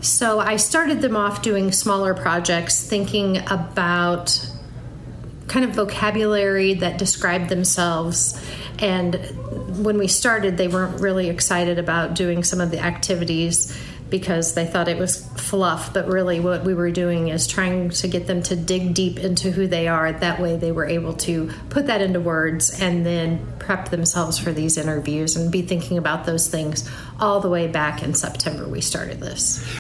So I started them off doing smaller projects, thinking about kind of vocabulary that described themselves. And when we started, they weren't really excited about doing some of the activities because they thought it was fluff. But really what we were doing is trying to get them to dig deep into who they are. That way they were able to put that into words and then prep themselves for these interviews and be thinking about those things all the way back in September we started this.